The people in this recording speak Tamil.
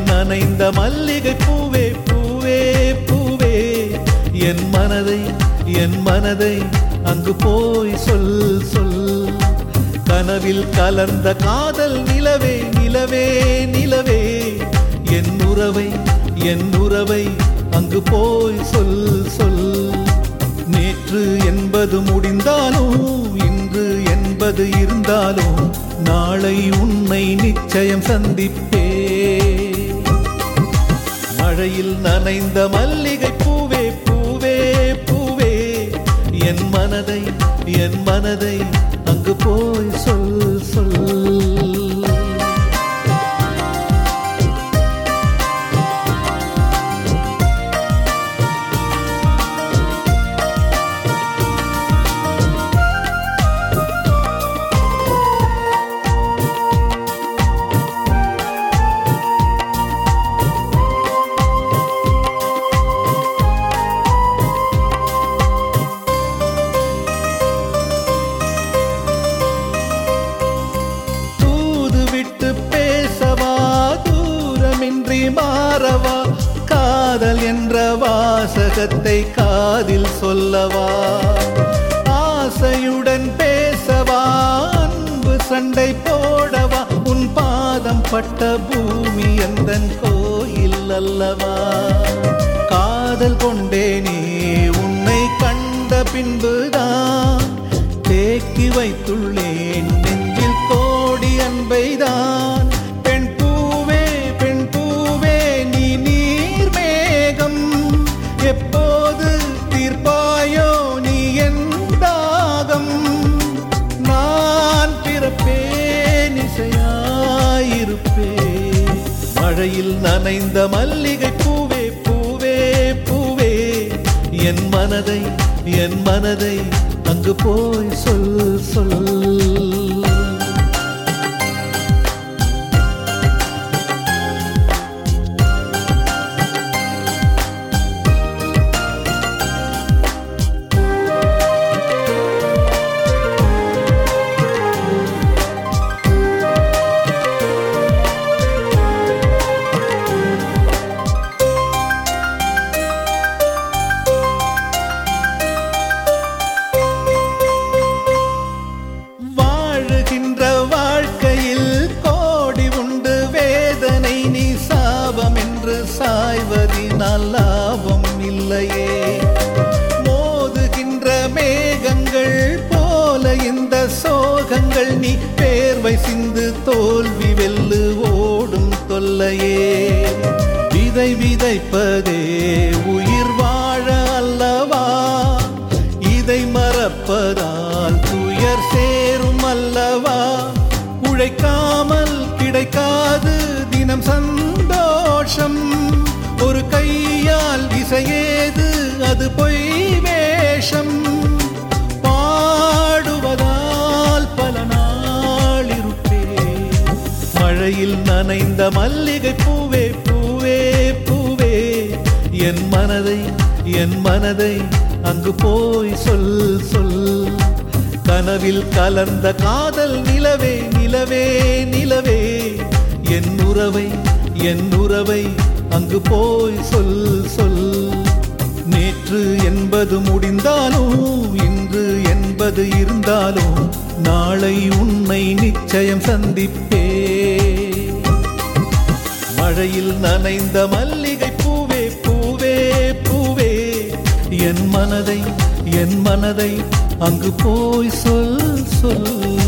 நனைந்த மல்லிகை பூவே பூவே பூவே, என் மனதை அங்கு போய் சொல் சொல். கனவில் கலர்ந்த காதல் நிலவே நிலவே நிலவே, என் உறவை அங்கு போய் சொல் சொல். நேற்று என்பது முடிந்தாலும் இன்று என்பது இருந்தாலும் நாளை உன்னை நிச்சயம் சந்திப்பே. மழையில் நனைந்த மல்லிகை பூவே பூவே பூவே, என் மனதை அங்கு போய் சொல் சொல். மாறவா காதல் என்ற வாசகத்தை காதில் சொல்லவா, ஆசையுடன் பேசவா, அன்பு சண்டை போடவா, உன் பாதம் பட்ட பூமி எந்தன் கோயில் அல்லவா. காதல் கொண்டேனே உன்னை கண்ட பின்புதான், தேக்கி வைத்துள்ளேன் நெஞ்சில் கோடி அன்பைதான். எப்போது தீர்ப்பாயோ நீ என் தாகம், நான் பிறப்பேன் இசையாயிருப்பேன். மழையில் நனைந்த மல்லிகை பூவே பூவே பூவே, என் மனதை அங்கு போய் சொல் சொல். சாய்வதினால் லாபம் இல்லையே, மோதுகின்ற மேகங்கள் போல இந்த சோகங்கள், நீ பேர்வை சிந்து தோல்வி வெல்லு ஓடும் தொல்லையே. விதை விதைப்பதே உயிர் வாழ அல்லவா, இதை மறப்பதால் துயர் சேரும் அல்லவா. உழைக்காமல் கிடைக்காது தினம் சந்தோஷம், ஒரு கையால் இசையேது அது பொய் வேஷம். பாடுவதால் பல நாள் இருப்பே. மழையில் நனைந்த மல்லிகை பூவே பூவே பூவே, என் மனதை அங்கு போய் சொல் சொல். கனவில் கலர்ந்த காதல் நிலவே நிலவே நிலவே, என் உறவை அங்கு போய் சொல் சொல். நேற்று என்பது முடிந்தாலும் இன்று என்பது இருந்தாலும் நாளை உன்னை நிச்சயம் சந்திப்பே. மழையில் நனைந்த மல்லிகை பூவே பூவே பூவே, என் மனதை அங்கு போய் சொல் சொல்.